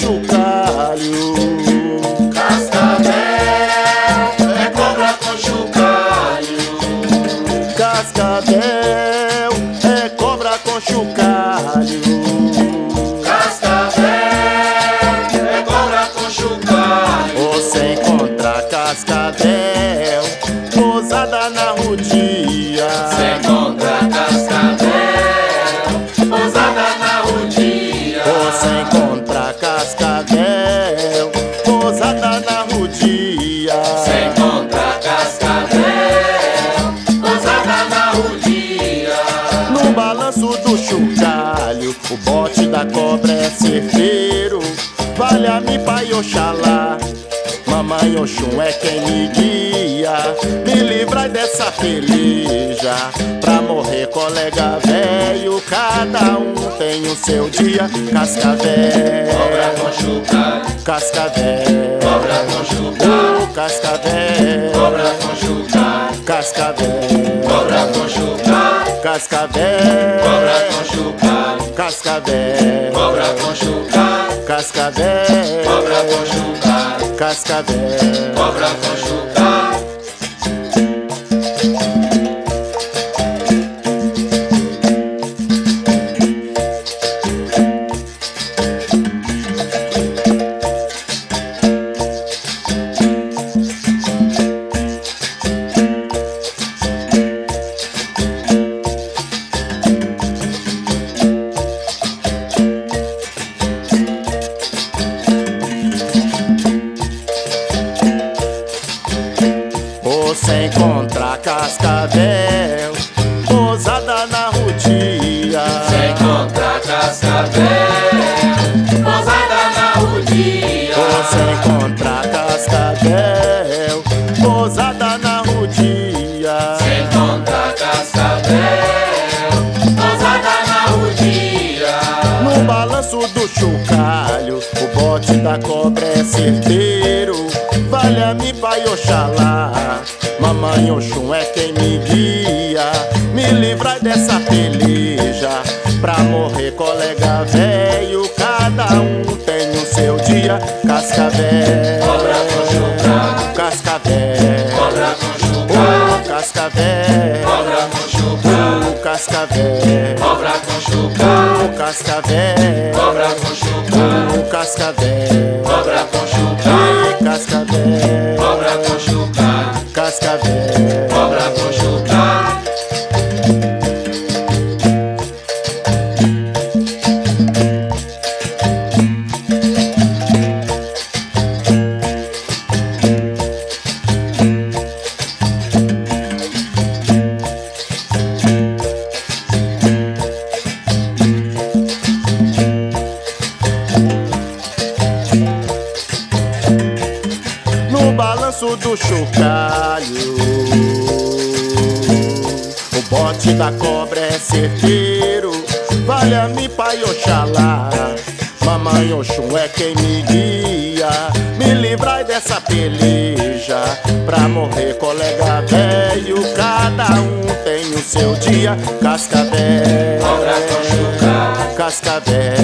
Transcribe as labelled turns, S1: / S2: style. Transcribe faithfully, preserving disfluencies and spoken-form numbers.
S1: chocalho.
S2: Cascavel é cobra com chocalho.
S1: Cascavel é cobra com chocalho.
S2: Cascavel é cobra com chocalho.
S1: Você encontra cascavel posada na rodia.
S2: Você encontra cascavel posada na rodia.
S1: Você encontra cascavel posada na rodia.
S2: Você encontra cascavel posada na rodia.
S1: No balanço do chocalho, o bote da cobra é certeiro. Valha-me pai Oxalá, mamãe Oxum é quem me guia. Me livrai dessa peleja, pra morrer colega velho. Cada um tem o seu dia. Cascavel,
S2: Cobra com chocalho.
S1: cascavel,
S2: Cobra com chocalho.
S1: oh, cascavel,
S2: Cobra com chocalho.
S1: cascavel,
S2: Cobra com chocalho.
S1: cascavel,
S2: Cobra com chocalho.
S1: cascavel,
S2: Cobra com chocalho.
S1: cascavel,
S2: Cobra com chocalho.
S1: cascavel.
S2: Cobra com chocalho.
S1: Você encontra cascavel posada na rodia.
S2: Você encontra cascavel posada na rodia.
S1: Você encontra cascavel posada na rodia.
S2: Você encontra cascavel posada na rodia.
S1: No balanço do chocalho, o bote da cobra é certeiro. Valha-me pai Oxalá, mamãe Oxum é quem me guia. Me livrai dessa peleja, pra morrer colega velho. Cada um tem o seu dia. Cascavel,
S2: Cobra com chocalho.
S1: cascavel,
S2: Cobra com
S1: oh,
S2: chocalho.
S1: cascavel,
S2: Cobra com chocalho.
S1: oh, cascavel,
S2: Cobra com chocalho.
S1: oh, cascavel,
S2: Cobra com chocalho.
S1: oh, cascavel,
S2: Cobra com chocalho.
S1: cascavel,
S2: Cobra com chocalho.
S1: cascavel.
S2: Cobra com chocalho.
S1: No balanço do chocalho, o bote da cobra é certeiro. Valha-me pai Oxalá, mamãe Oxum é quem me guia. Me livrai dessa peleja, pra morrer colega velho. Cada um tem o seu dia. Cascavel,
S2: Cobra com chocalho.
S1: cascavel,